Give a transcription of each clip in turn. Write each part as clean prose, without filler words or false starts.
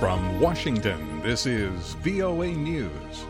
From Washington, this is VOA News.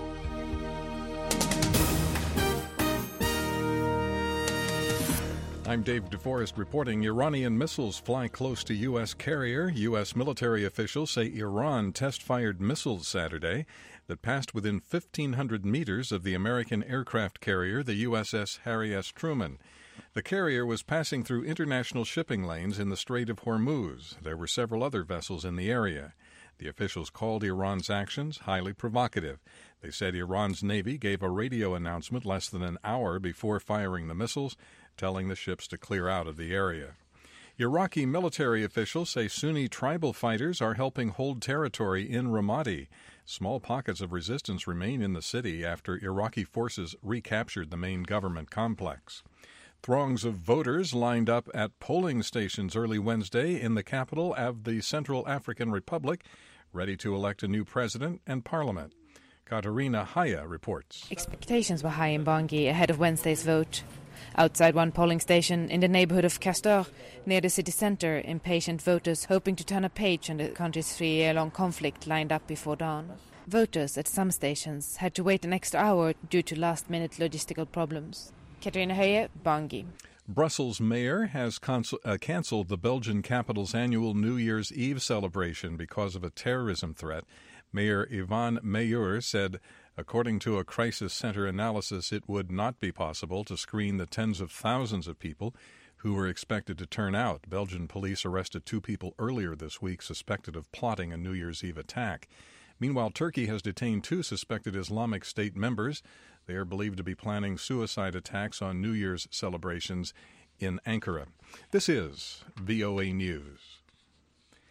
I'm Dave DeForest reporting Iranian missiles fly close to U.S. carrier. U.S. military officials say Iran test-fired missiles Saturday that passed within 1,500 meters of the American aircraft carrier, the USS Harry S. Truman. The carrier was passing through international shipping lanes in the Strait of Hormuz. There were several other vessels in the area. The officials called Iran's actions highly provocative. They said Iran's Navy gave a radio announcement less than an hour before firing the missiles, telling the ships to clear out of the area. Iraqi military officials say Sunni tribal fighters are helping hold territory in Ramadi. Small pockets of resistance remain in the city after Iraqi forces recaptured the main government complex. Throngs of voters lined up at polling stations early Wednesday in the capital of the Central African Republic, ready to elect a new president and parliament. Katarina Haya reports. Expectations were high in Bangui ahead of Wednesday's vote. Outside one polling station in the neighborhood of Castor, near the city center, impatient voters hoping to turn a page on the country's 3-year-long conflict lined up before dawn. Voters at some stations had to wait an extra hour due to last-minute logistical problems. Katarina Haya, Bangui. Brussels mayor has cancelled the Belgian capital's annual New Year's Eve celebration because of a terrorism threat. Mayor Yvan Meyeur said, according to a crisis center analysis, it would not be possible to screen the tens of thousands of people who were expected to turn out. Belgian police arrested 2 people earlier this week suspected of plotting a New Year's Eve attack. Meanwhile, Turkey has detained 2 suspected Islamic State members. They are believed to be planning suicide attacks on New Year's celebrations in Ankara. This is VOA News.